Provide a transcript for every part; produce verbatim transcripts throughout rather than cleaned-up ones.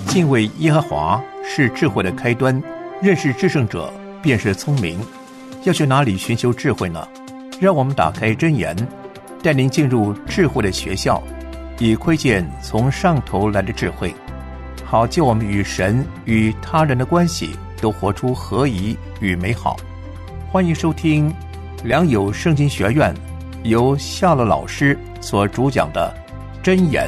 敬畏耶和华是智慧的开端，认识至圣者便是聪明。要去哪里寻求智慧呢？让我们打开箴言，带您进入智慧的学校，以窥见从上头来的智慧，好叫我们与神与他人的关系都活出合宜与美好。欢迎收听良友圣经学院由夏乐老师所主讲的箴言。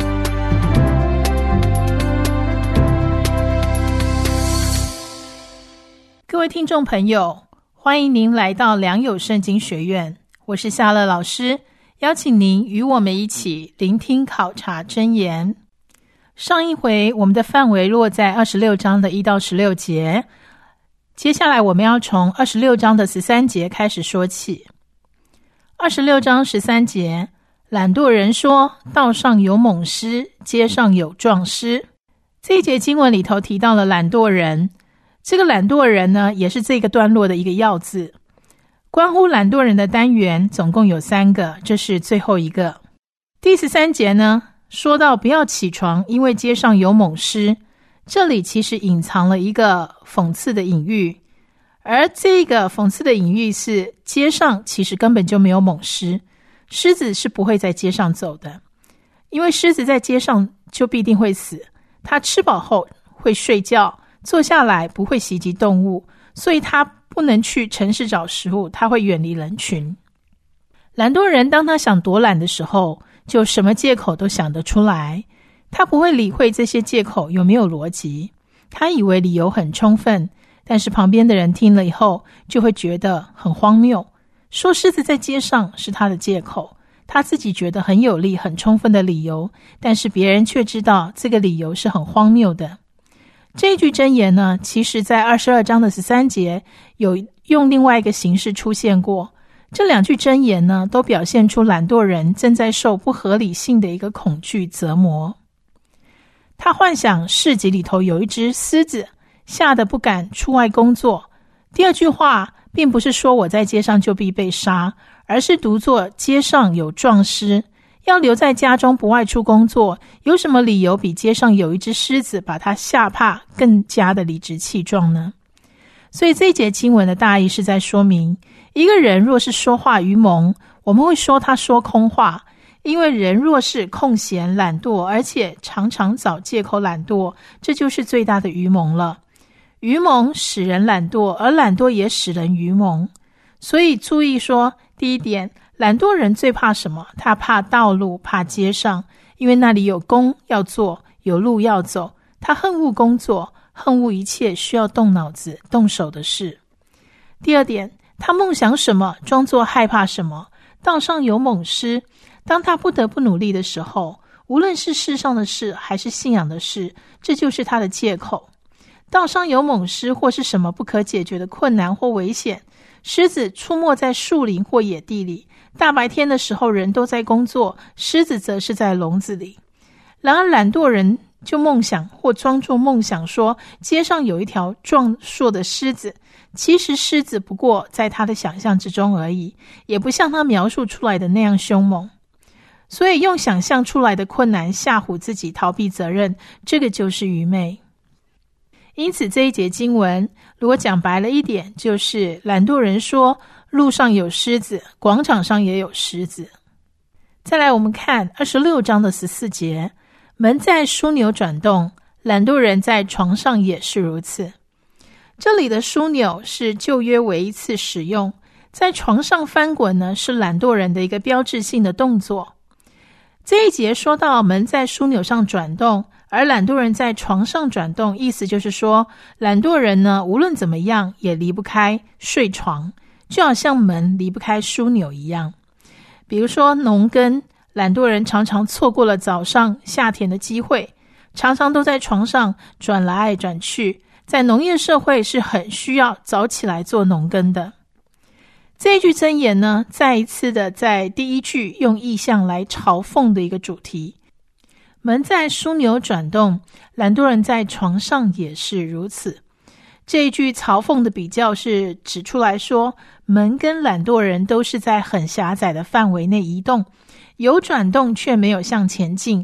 各位听众朋友，欢迎您来到良友圣经学院，我是夏乐老师，邀请您与我们一起聆听考察箴言。上一回我们的范围落在二十六章的一到十六节，接下来我们要从二十六章的十三节开始说起。二十六章十三节，懒惰人说，道上有猛狮，街上有壮狮。这一节经文里头提到了懒惰人，这个懒惰人呢，也是这个段落的一个要字。关乎懒惰人的单元总共有三个，这是最后一个。第十三节呢，说到不要起床，因为街上有猛狮。这里其实隐藏了一个讽刺的隐喻，而这个讽刺的隐喻是街上其实根本就没有猛狮，狮子是不会在街上走的，因为狮子在街上就必定会死，它吃饱后会睡觉，坐下来不会袭击动物，所以它不能去城市找食物，它会远离人群。懒惰人当他想躲懒的时候，就什么借口都想得出来，他不会理会这些借口有没有逻辑，他以为理由很充分，但是旁边的人听了以后就会觉得很荒谬，说狮子在街上是他的借口，他自己觉得很有力很充分的理由，但是别人却知道这个理由是很荒谬的。这一句箴言呢，其实在二十二章的十三节有用另外一个形式出现过。这两句箴言呢，都表现出懒惰人正在受不合理性的一个恐惧折磨。他幻想市集里头有一只狮子，吓得不敢出外工作。第二句话并不是说我在街上就必被杀，而是读作街上有壮狮。要留在家中不外出工作，有什么理由比街上有一只狮子把他吓怕更加的理直气壮呢？所以这一节经文的大意是在说明，一个人若是说话愚蒙，我们会说他说空话，因为人若是空闲懒惰，而且常常找借口懒惰，这就是最大的愚蒙了。愚蒙使人懒惰，而懒惰也使人愚蒙。所以注意说，第一点，懒惰人最怕什么？他怕道路，怕街上，因为那里有工要做，有路要走。他恨恶工作，恨恶一切需要动脑子动手的事。第二点，他梦想什么，装作害怕什么。道上有猛狮，当他不得不努力的时候，无论是世上的事还是信仰的事，这就是他的借口。道上有猛狮，或是什么不可解决的困难或危险，狮子出没在树林或野地里，大白天的时候人都在工作，狮子则是在笼子里。然而懒惰人就梦想或装作梦想说街上有一条壮硕的狮子，其实狮子不过在他的想象之中而已，也不像他描述出来的那样凶猛。所以用想象出来的困难吓唬自己，逃避责任，这个就是愚昧。因此这一节经文如果讲白了一点，就是懒惰人说路上有狮子，广场上也有狮子。再来我们看二十六章的十四节，门在枢纽转动，懒惰人在床上也是如此。这里的枢纽是旧约唯一次使用，在床上翻滚呢，是懒惰人的一个标志性的动作。这一节说到门在枢纽上转动，而懒惰人在床上转动，意思就是说懒惰人呢，无论怎么样也离不开睡床，就好像门离不开枢纽一样。比如说农耕，懒惰人常常错过了早上下田的机会，常常都在床上转来转去，在农业社会是很需要早起来做农耕的。这一句箴言呢，再一次的在第一句用意象来嘲讽的一个主题。门在枢纽转动，懒惰人在床上也是如此。这一句嘲讽的比较是指出来说，门跟懒惰人都是在很狭窄的范围内移动，有转动却没有向前进，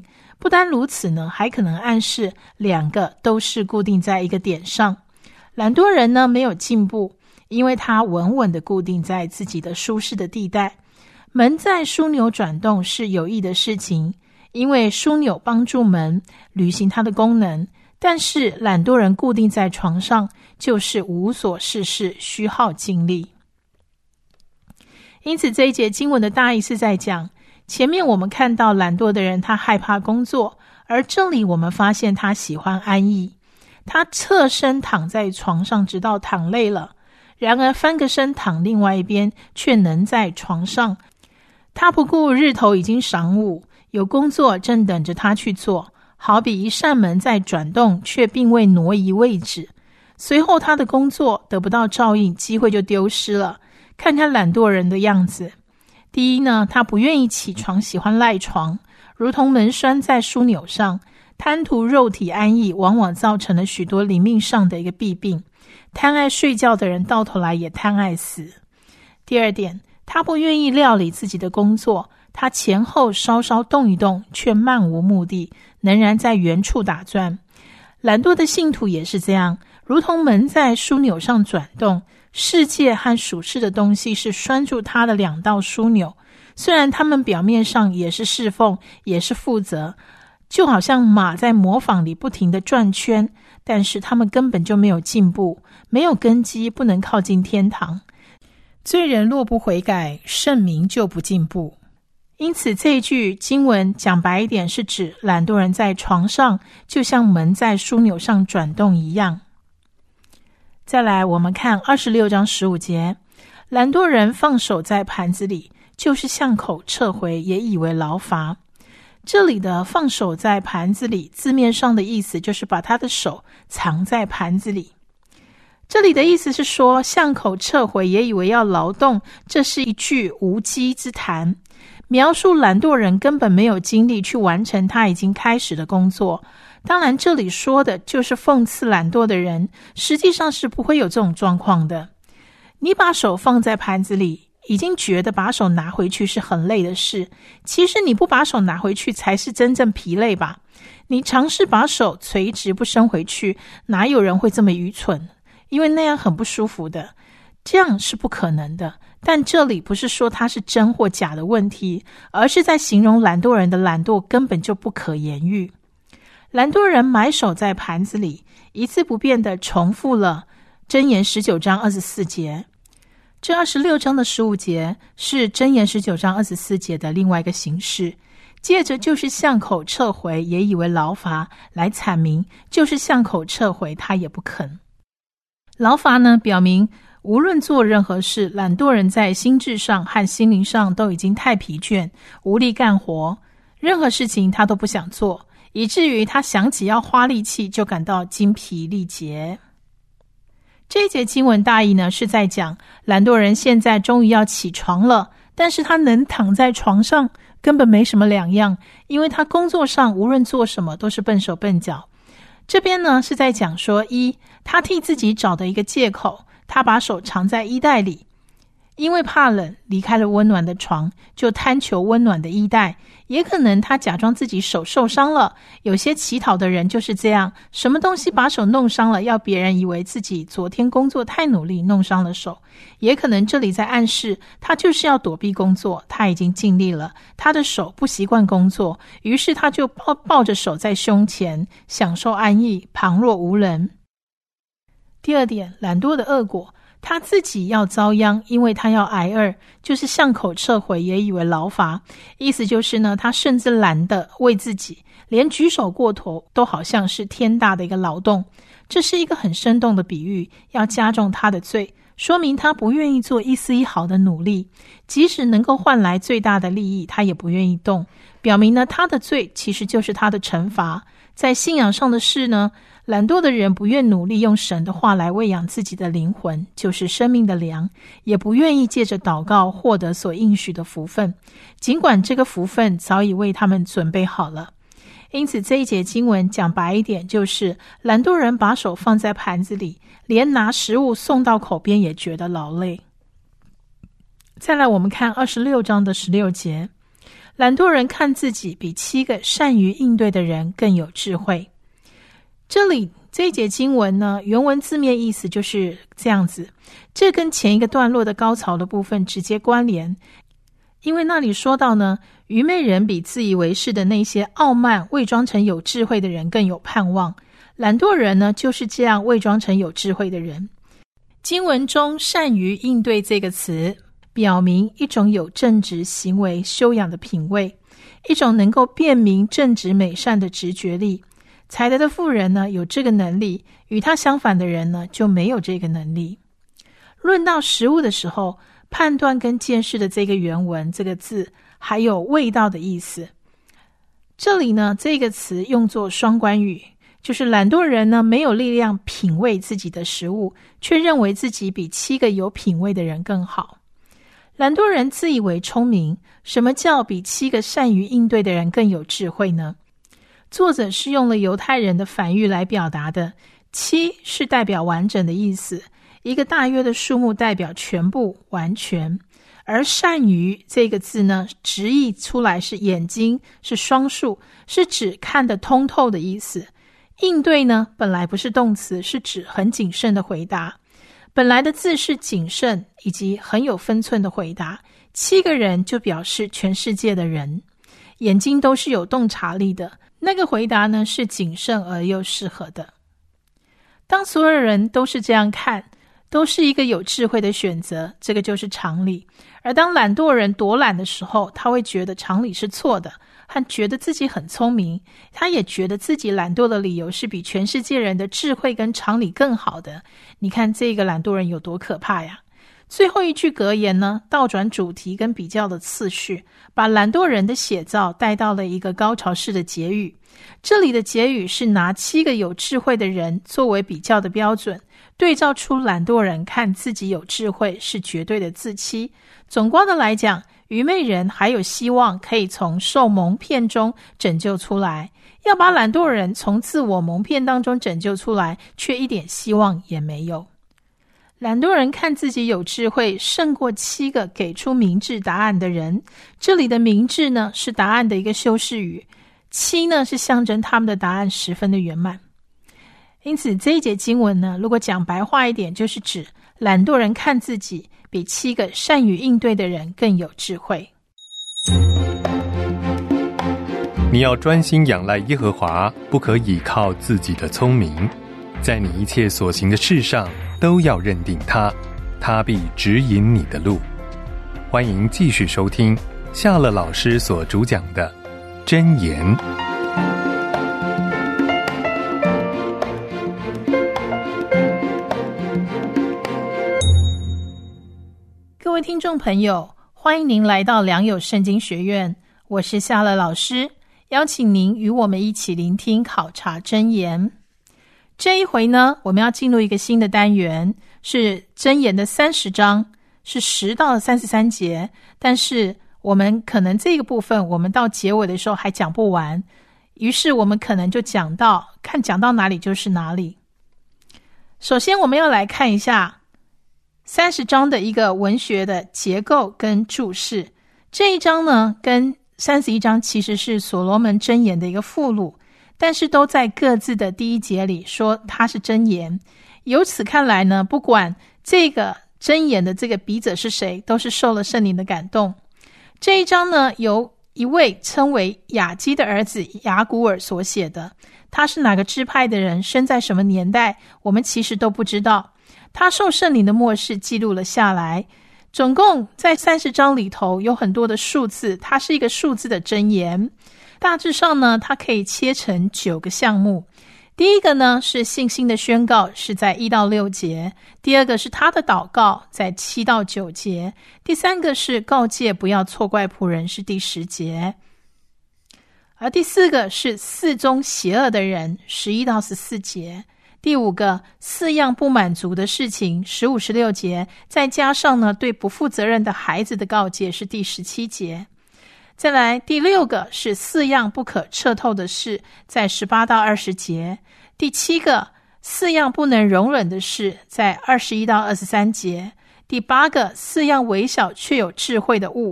不单如此呢，还可能暗示两个都是固定在一个点上。懒惰人呢没有进步，因为他稳稳地固定在自己的舒适的地带。门在枢纽转动是有益的事情，因为枢纽帮助门履行它的功能，但是懒惰人固定在床上就是无所事事，虚耗精力。因此这一节经文的大意是在讲，前面我们看到懒惰的人他害怕工作，而这里我们发现他喜欢安逸，他侧身躺在床上直到躺累了，然而翻个身躺另外一边却能在床上。他不顾日头已经晌午，有工作正等着他去做，好比一扇门在转动却并未挪移位置，随后他的工作得不到照应，机会就丢失了。看看懒惰人的样子，第一呢，他不愿意起床，喜欢赖床，如同门拴在枢纽上，贪图肉体安逸，往往造成了许多灵命上的一个弊病。贪爱睡觉的人到头来也贪爱死。第二点，他不愿意料理自己的工作，他前后稍稍动一动，却漫无目的，仍然在原处打转。懒惰的信徒也是这样，如同门在枢纽上转动，世界和属世的东西是拴住他的两道枢纽，虽然他们表面上也是侍奉，也是负责，就好像马在磨坊里不停地转圈，但是他们根本就没有进步，没有根基，不能靠近天堂。罪人若不悔改，圣民就不进步。因此这一句经文讲白一点，是指懒惰人在床上就像门在枢纽上转动一样。再来我们看二十六章十五节，懒惰人放手在盘子里，就是巷口撤回，也以为劳乏。这里的放手在盘子里，字面上的意思就是把他的手藏在盘子里。这里的意思是说，巷口撤回也以为要劳动，这是一句无稽之谈，描述懒惰人根本没有精力去完成他已经开始的工作。当然这里说的就是讽刺懒惰的人，实际上是不会有这种状况的。你把手放在盘子里，已经觉得把手拿回去是很累的事，其实你不把手拿回去才是真正疲累吧。你尝试把手垂直不伸回去，哪有人会这么愚蠢？因为那样很不舒服的，这样是不可能的。但这里不是说它是真或假的问题，而是在形容懒惰人的懒惰根本就不可言喻。懒惰人埋手在盘子里，一字不变地重复了箴言十九章二十四节。这二十六章的十五节是箴言十九章二十四节的另外一个形式，接着就是巷口撤回，也以为劳乏，来阐明就是巷口撤回他也不肯。劳乏呢，表明无论做任何事，懒惰人在心智上和心灵上都已经太疲倦，无力干活，任何事情他都不想做，以至于他想起要花力气就感到精疲力竭。这一节经文大意呢，是在讲懒惰人现在终于要起床了，但是他能躺在床上根本没什么两样，因为他工作上无论做什么都是笨手笨脚。这边呢是在讲说，一，他替自己找的一个借口，他把手藏在衣袋里，因为怕冷离开了温暖的床，就贪求温暖的衣袋。也可能他假装自己手受伤了，有些乞讨的人就是这样，什么东西把手弄伤了，要别人以为自己昨天工作太努力弄伤了手。也可能这里在暗示他就是要躲避工作，他已经尽力了，他的手不习惯工作，于是他就抱抱着手在胸前，享受安逸，旁若无人。第二点，懒惰的恶果，他自己要遭殃，因为他要挨饿，就是巷口撤回，也以为劳乏。意思就是呢，他甚至懒得为自己，连举手过头都好像是天大的一个劳动。这是一个很生动的比喻，要加重他的罪，说明他不愿意做一丝一毫的努力，即使能够换来最大的利益，他也不愿意动，表明呢，他的罪其实就是他的惩罚。在信仰上的事呢，懒惰的人不愿努力用神的话来喂养自己的灵魂，就是生命的粮，也不愿意借着祷告获得所应许的福分，尽管这个福分早已为他们准备好了。因此这一节经文讲白一点，就是懒惰人把手放在盘子里，连拿食物送到口边也觉得劳累。再来我们看二十六章的十六节， 懒惰人看自己比七个善于应对的人更有智慧。这里这一节经文呢，原文字面意思就是这样子，这跟前一个段落的高潮的部分直接关联。因为那里说到呢，愚昧人比自以为是的那些傲慢伪装成有智慧的人更有盼望，懒惰人呢就是这样伪装成有智慧的人。经文中善于应对这个词，表明一种有正直行为修养的品味，一种能够辨明正直美善的直觉力。才德的妇人呢有这个能力，与他相反的人呢就没有这个能力。论到食物的时候，判断跟见识的这个原文这个字还有味道的意思。这里呢这个词用作双关语，就是懒惰人呢没有力量品味自己的食物，却认为自己比七个有品味的人更好。懒惰人自以为聪明，什么叫比七个善于应对的人更有智慧呢？作者是用了犹太人的反喻来表达的，七是代表完整的意思，一个大约的数目代表全部完全，而善于这个字呢，直译出来是眼睛，是双数，是指看得通透的意思。应对呢，本来不是动词，是指很谨慎的回答。本来的字是谨慎以及很有分寸的回答，七个人就表示全世界的人，眼睛都是有洞察力的，那个回答呢是谨慎而又适合的。当所有人都是这样看，都是一个有智慧的选择，这个就是常理。而当懒惰人躲懒的时候，他会觉得常理是错的，和觉得自己很聪明，他也觉得自己懒惰的理由是比全世界人的智慧跟常理更好的。你看这个懒惰人有多可怕呀！最后一句格言呢，倒转主题跟比较的次序，把懒惰人的写照带到了一个高潮式的结语。这里的结语是拿七个有智慧的人作为比较的标准，对照出懒惰人看自己有智慧是绝对的自欺。总观的来讲，愚昧人还有希望可以从受蒙骗中拯救出来，要把懒惰人从自我蒙骗当中拯救出来，却一点希望也没有。懒惰人看自己有智慧胜过七个给出明智答案的人，这里的明智呢是答案的一个修饰语，七呢是象征他们的答案十分的圆满。因此这一节经文呢，如果讲白话一点，就是指懒惰人看自己比七个善于应对的人更有智慧。 你要专心仰赖耶和华，不可倚靠自己的聪明，在你一切所行的事上都要认定他，他必指引你的路。欢迎继续收听夏乐老师所主讲的箴言。 各位听众朋友，欢迎您来到良友圣经学院，我是夏乐老师，邀请您与我们一起聆听考察箴言。这一回呢，我们要进入一个新的单元，是箴言的三十章，是十到三十三节，但是我们可能这个部分我们到结尾的时候还讲不完，于是我们可能就讲到看讲到哪里就是哪里。首先我们要来看一下三十章的一个文学的结构跟注释。这一章呢跟三十一章其实是所罗门箴言的一个附录，但是都在各自的第一节里说它是箴言。由此看来呢，不管这个箴言的这个笔者是谁，都是受了圣灵的感动。这一章呢，由一位称为雅基的儿子雅古尔所写的，他是哪个支派的人，生在什么年代，我们其实都不知道。他受圣灵的默示记录了下来，总共在三十章里头有很多的数字，它是一个数字的箴言。大致上呢，它可以切成九个项目。第一个呢是信心的宣告，是在一到六节；第二个是他的祷告，在七到九节；第三个是告诫不要错怪仆人，是第十节；而第四个是四宗邪恶的人，十一到十四节；第五个四样不满足的事情，十五、十六节，再加上呢对不负责任的孩子的告诫，是第十七节。再来第六个是四样不可彻透的事，在十八到二十节。第七个四样不能容忍的事，在二十一到二十三节。第八个四样微小却有智慧的物，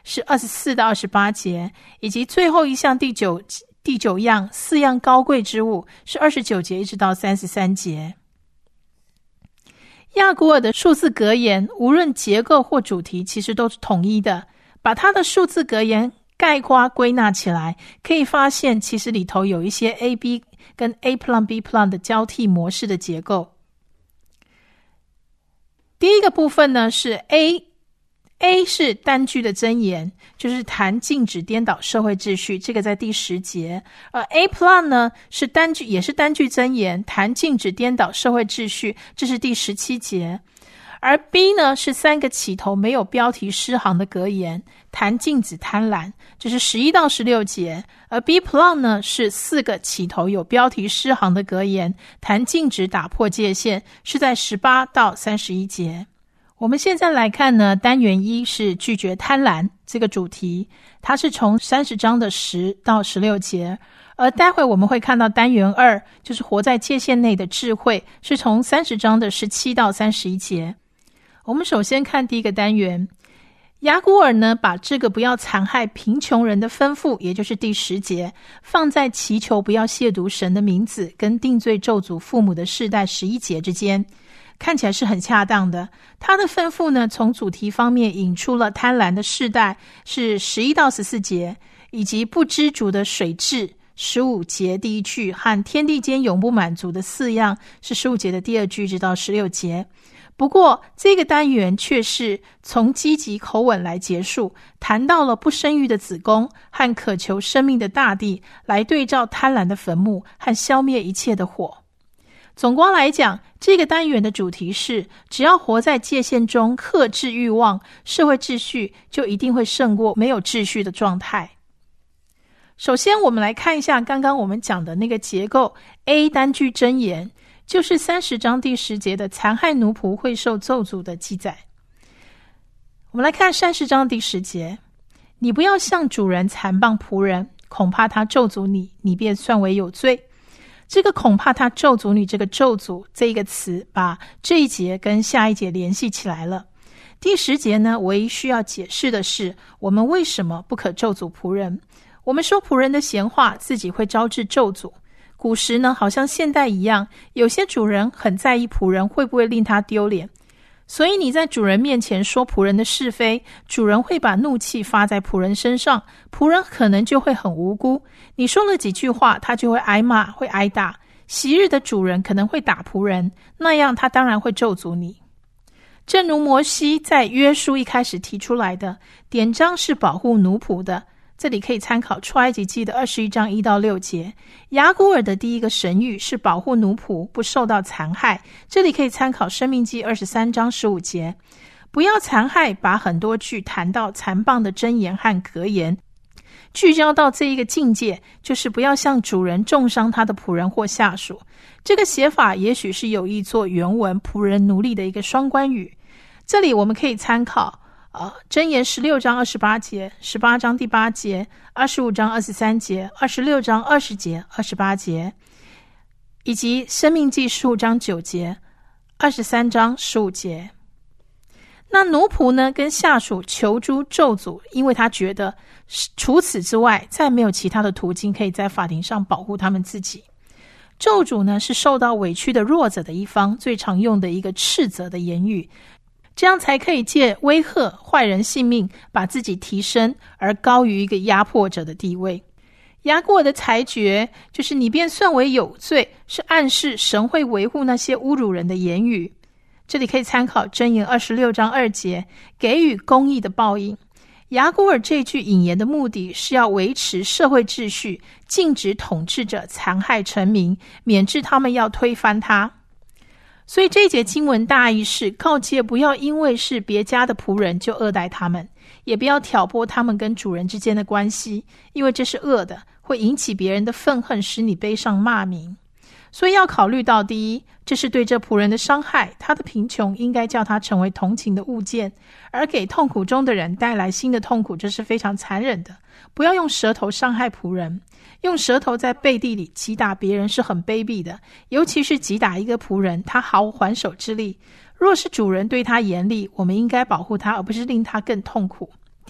是二十四到二十八节，以及最后一项第九第九样四样高贵之物是二十九节一直到三十三节。亚古尔的数字格言无论结构或主题其实都是统一的，把它的数字格言概括归纳起来，可以发现其实里头有一些 A B 跟 A plus B plus 的交替模式的结构。第一个部分呢是 A A 是单句的箴言，就是谈禁止颠倒社会秩序，这个在第十节。而 A plus 呢是单句，也是单句箴言，谈禁止颠倒社会秩序，这是第十七节。而 B 呢是三个起头没有标题诗行的格言，谈禁止贪婪，这是十一到十六节。而 B plus 呢是四个起头有标题诗行的格言，谈禁止打破界限，是在十八到三十一节。我们现在来看呢，单元一是拒绝贪婪这个主题，它是从三十章的十到十六节，而待会我们会看到单元二，就是活在界限内的智慧，是从三十章的十七到三十一节。我们首先看第一个单元，雅古尔呢把这个不要残害贫穷人的吩咐，也就是第十节，放在祈求不要亵渎神的名字跟定罪咒诅父母的世代十一节之间，看起来是很恰当的。他的吩咐呢，从主题方面引出了贪婪的世代，是十一到十四节，以及不知足的水质十五节第一句，和天地间永不满足的四样是十五节的第二句直到十六节。不过这个单元却是从积极口吻来结束，谈到了不生育的子宫和渴求生命的大地，来对照贪婪的坟墓和消灭一切的火。总观来讲，这个单元的主题是只要活在界限中克制欲望，社会秩序就一定会胜过没有秩序的状态。首先我们来看一下刚刚我们讲的那个结构， A 单句箴言就是三十章第十节的残害奴仆会受咒诅的记载。我们来看三十章第十节，你不要向主人残谤仆人，恐怕他咒诅你，你便算为有罪。这个恐怕他咒诅你，这个咒诅这一个词把这一节跟下一节联系起来了。第十节呢，唯一需要解释的是我们为什么不可咒诅仆人。我们说仆人的闲话自己会招致咒诅，古时呢好像现代一样，有些主人很在意仆人会不会令他丢脸，所以你在主人面前说仆人的是非，主人会把怒气发在仆人身上，仆人可能就会很无辜，你说了几句话他就会挨骂，会挨打。昔日的主人可能会打仆人，那样他当然会咒诅你。正如摩西在约书一开始提出来的，典章是保护奴仆的，这里可以参考出埃及记的二十一章一到六节。雅古尔的第一个神谕是保护奴仆不受到残害，这里可以参考申命记二十三章十五节。不要残害，把很多句谈到残谤的箴言和格言，聚焦到这一个境界，就是不要向主人重伤他的仆人或下属。这个写法也许是有意做原文仆人奴隶的一个双关语。这里我们可以参考呃，箴言十六章二十八节，十八章第八节，二十五章二十三节，二十六章二十节、二十八节，以及申命记十五章九节，二十三章十五节。那奴仆呢，跟下属求诸咒诅，因为他觉得除此之外再没有其他的途径可以在法庭上保护他们自己。咒诅呢，是受到委屈的弱者的一方最常用的一个斥责的言语，这样才可以借威吓坏人性命，把自己提升而高于一个压迫者的地位。雅古尔的裁决就是你便算为有罪，是暗示神会维护那些侮辱人的言语。这里可以参考箴言二十六章二节，给予公义的报应。雅古尔这句引言的目的是要维持社会秩序，禁止统治者残害臣民，免致他们要推翻他。所以这一节经文大意是告诫不要因为是别家的仆人就恶待他们，也不要挑拨他们跟主人之间的关系，因为这是恶的，会引起别人的愤恨，使你背上骂名。所以要考虑到，第一，这是对这仆人的伤害，他的贫穷应该叫他成为同情的物件，而给痛苦中的人带来新的痛苦，这是非常残忍的。不要用舌头伤害仆人，用舌头在背地里击打别人是很卑鄙的，尤其是击打一个仆人，他毫无还手之力。若是主人对他严厉，我们应该保护他，而不是令他更痛苦。第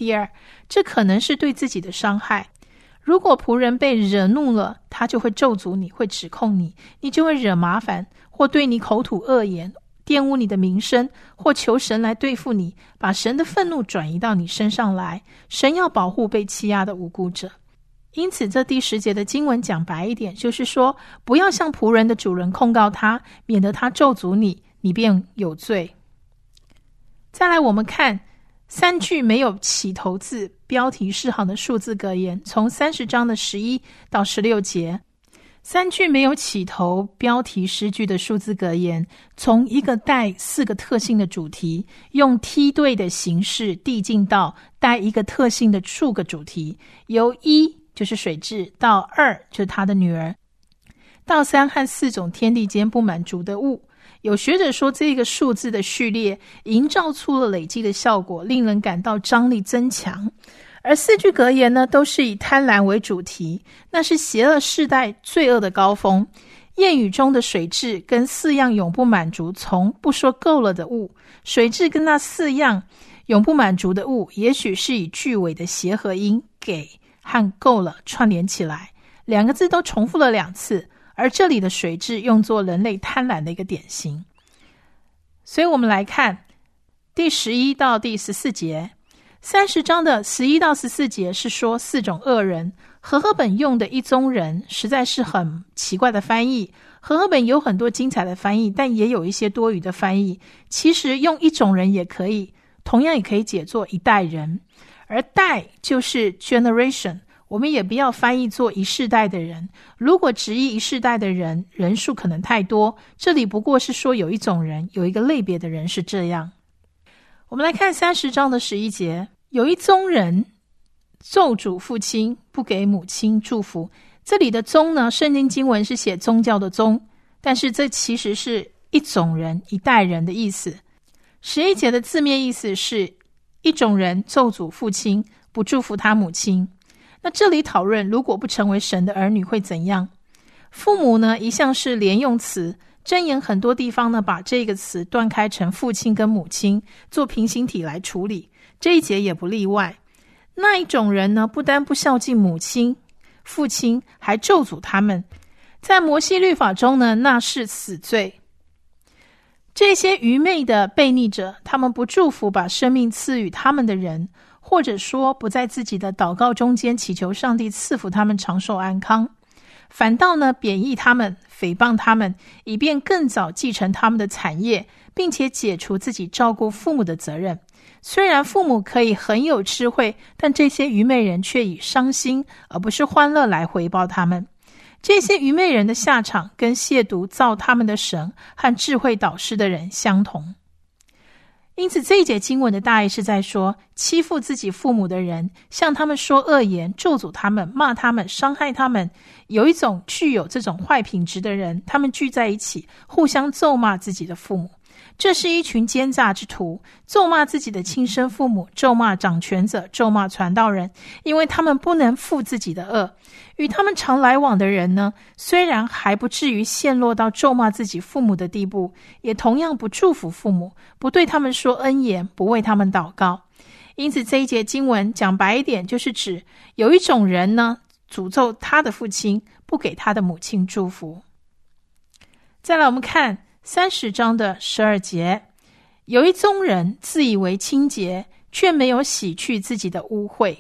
第二，这可能是对自己的伤害。如果仆人被惹怒了，他就会咒诅你，会指控你，你就会惹麻烦，或对你口吐恶言，玷污你的名声，或求神来对付你，把神的愤怒转移到你身上来。神要保护被欺压的无辜者。因此这第十节的经文讲白一点，就是说不要向仆人的主人控告他，免得他咒诅你，你便有罪。再来我们看三句没有起头字标题示好的数字格言，从三十章的十一到十六节。三句没有起头标题诗句的数字格言，从一个带四个特性的主题，用梯队的形式递进到带一个特性的数个主题，由一就是水蛭，到二就是他的女儿，到三和四种天地间不满足的物。有学者说，这个数字的序列营造出了累积的效果，令人感到张力增强。而四句格言呢，都是以贪婪为主题，那是邪恶世代罪恶的高峰。谚语中的水蛭跟四样永不满足从不说够了的物，水蛭跟那四样永不满足的物，也许是以句尾的协和音给和够了串联起来，两个字都重复了两次。而这里的水蛭用作人类贪婪的一个典型。所以我们来看第十一到第十四节。三十章的十一到十四节是说四种恶人。和合本用的一宗人实在是很奇怪的翻译，和合本有很多精彩的翻译，但也有一些多余的翻译。其实用一种人也可以，同样也可以解作一代人，而代就是 generation，我们也不要翻译做一世代的人，如果直译一世代的人，人数可能太多，这里不过是说有一种人，有一个类别的人是这样。我们来看三十章的十一节，有一宗人咒诅父亲，不给母亲祝福。这里的宗呢，圣经经文是写宗教的宗，但是这其实是一种人，一代人的意思。十一节的字面意思是一种人咒诅父亲，不祝福他母亲。那这里讨论如果不成为神的儿女会怎样。父母呢，一向是连用词，箴言很多地方呢把这个词断开成父亲跟母亲，做平行体来处理，这一节也不例外。那一种人呢，不单不孝敬母亲父亲，还咒诅他们，在摩西律法中呢，那是死罪。这些愚昧的悖逆者，他们不祝福把生命赐予他们的人，或者说不在自己的祷告中间祈求上帝赐福他们长寿安康，反倒呢贬义他们，诽谤他们，以便更早继承他们的产业，并且解除自己照顾父母的责任。虽然父母可以很有智慧，但这些愚昧人却以伤心而不是欢乐来回报他们。这些愚昧人的下场跟亵渎造他们的神和智慧导师的人相同。因此这一节经文的大意是在说，欺负自己父母的人，向他们说恶言，咒诅他们，骂他们，伤害他们。有一种具有这种坏品质的人，他们聚在一起，互相咒骂自己的父母。这是一群奸诈之徒，咒骂自己的亲生父母，咒骂掌权者，咒骂传道人，因为他们不能负自己的恶。与他们常来往的人呢，虽然还不至于陷落到咒骂自己父母的地步，也同样不祝福父母，不对他们说恩言，不为他们祷告。因此这一节经文讲白一点，就是指有一种人呢，诅咒他的父亲，不给他的母亲祝福。再来我们看三十章的十二节，有一宗人自以为清洁，却没有洗去自己的污秽。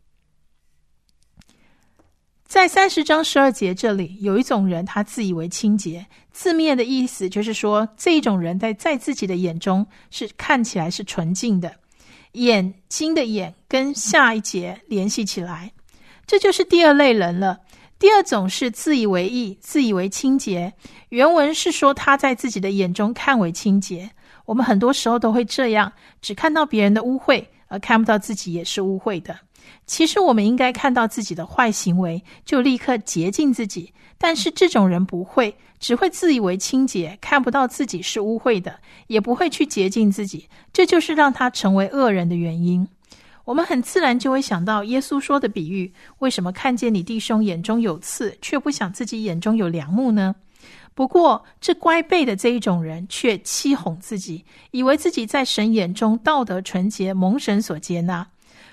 在三十章十二节这里，有一种人他自以为清洁，字面的意思就是说，这一种人在在自己的眼中是看起来是纯净的。眼睛的眼跟下一节联系起来，这就是第二类人了。第二种是自以为义，自以为清洁。原文是说他在自己的眼中看为清洁。我们很多时候都会这样，只看到别人的污秽，而看不到自己也是污秽的。其实我们应该看到自己的坏行为，就立刻洁净自己。但是这种人不会，只会自以为清洁，看不到自己是污秽的，也不会去洁净自己。这就是让他成为恶人的原因。我们很自然就会想到耶稣说的比喻，为什么看见你弟兄眼中有刺，却不想自己眼中有梁木呢？不过这乖悖的这一种人却欺哄自己，以为自己在神眼中道德纯洁，蒙神所接纳。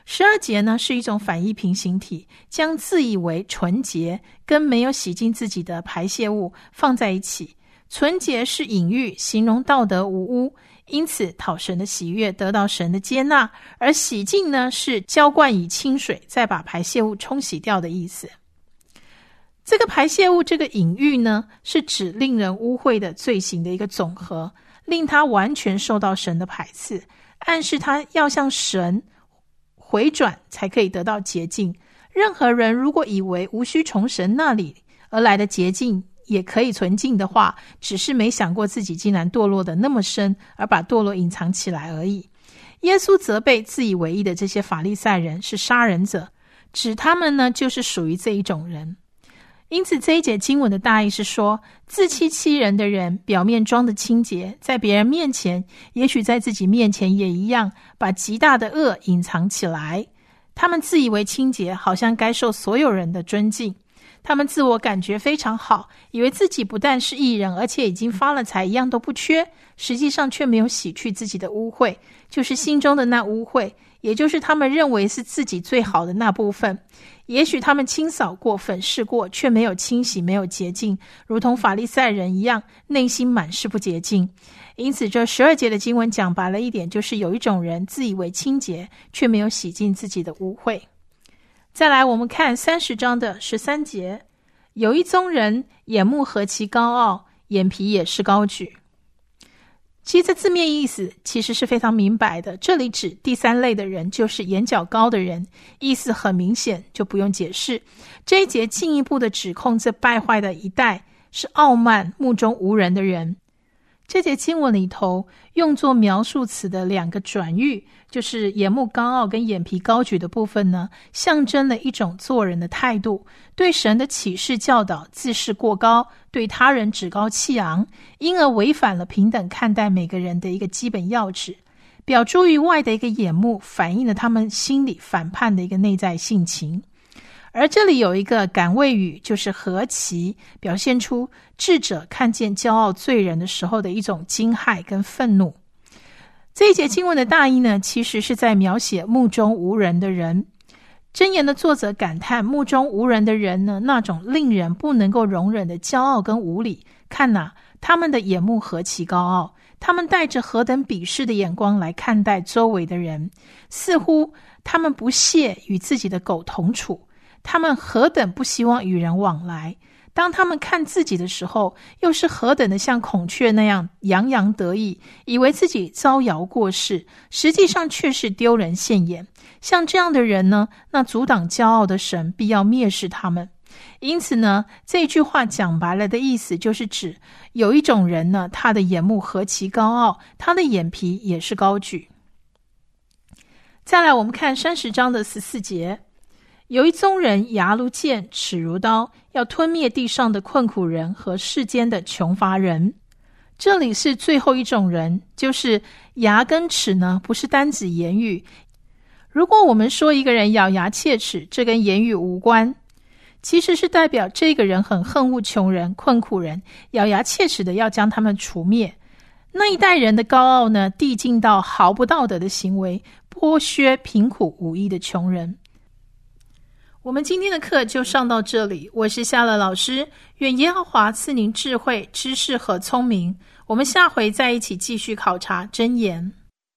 十二节呢是一种反义平行体，将自以为纯洁跟没有洗净自己的排泄物放在一起。纯洁是隐喻，形容道德无污，因此讨神的喜悦，得到神的接纳。而洗净呢是浇灌以清水，再把排泄物冲洗掉的意思。这个排泄物这个隐喻呢，是指令人污秽的罪行的一个总和，令他完全受到神的排斥，暗示他要向神回转才可以得到洁净。任何人如果以为无需从神那里而来的洁净也可以纯净的话，只是没想过自己竟然堕落的那么深，而把堕落隐藏起来而已。耶稣责备自以为义的这些法利赛人是杀人者，指他们呢就是属于这一种人。因此这一节经文的大意是说，自欺欺人的人表面装的清洁，在别人面前，也许在自己面前也一样，把极大的恶隐藏起来。他们自以为清洁，好像该受所有人的尊敬。他们自我感觉非常好，以为自己不但是义人，而且已经发了财，一样都不缺，实际上却没有洗去自己的污秽，就是心中的那污秽，也就是他们认为是自己最好的那部分。也许他们清扫过、粉饰过，却没有清洗，没有洁净，如同法利赛人一样，内心满是不洁净。因此这十二节的经文讲白了一点，就是有一种人自以为清洁，却没有洗净自己的污秽。再来我们看三十章的十三节，有一宗人眼目何其高傲，眼皮也是高举。其实这字面意思其实是非常明白的，这里指第三类的人，就是眼角高的人，意思很明显，就不用解释。这一节进一步的指控这败坏的一代是傲慢目中无人的人。这节经文里头用作描述词的两个转喻，就是眼目高傲跟眼皮高举的部分呢，象征了一种做人的态度，对神的启示教导自视过高，对他人趾高气昂，因而违反了平等看待每个人的一个基本要旨。表诸于外的一个眼目，反映了他们心里反叛的一个内在性情。而这里有一个感谓语，就是何其，表现出智者看见骄傲罪人的时候的一种惊骇跟愤怒。这一节经文的大意呢，其实是在描写目中无人的人。箴言的作者感叹目中无人的人呢，那种令人不能够容忍的骄傲跟无礼。看哪，他们的眼目何其高傲，他们带着何等鄙视的眼光来看待周围的人，似乎他们不屑与自己的狗同处，他们何等不希望与人往来，当他们看自己的时候，又是何等的像孔雀那样洋洋得意，以为自己招摇过市，实际上却是丢人现眼。像这样的人呢，那阻挡骄傲的神必要蔑视他们。因此呢，这句话讲白了的意思就是指有一种人呢，他的眼目何其高傲，他的眼皮也是高举。再来我们看三十章的十四节，有一宗人牙如剑，齿如刀，要吞灭地上的困苦人和世间的穷乏人。这里是最后一种人，就是牙跟齿呢，不是单指言语。如果我们说一个人咬牙切齿，这跟言语无关，其实是代表这个人很恨恶穷人、困苦人，咬牙切齿的要将他们除灭。那一代人的高傲呢，递进到毫不道德的行为，剥削贫苦无依的穷人。我们今天的课就上到这里，我是夏乐老师，愿耶和华赐您智慧、知识和聪明。我们下回再一起继续考察箴言。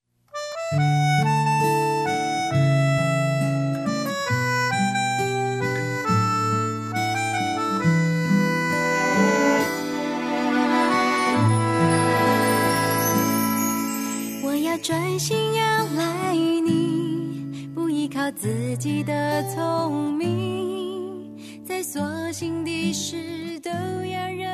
我要专心仰赖你，不依靠自己的聪明，在所行的事都要认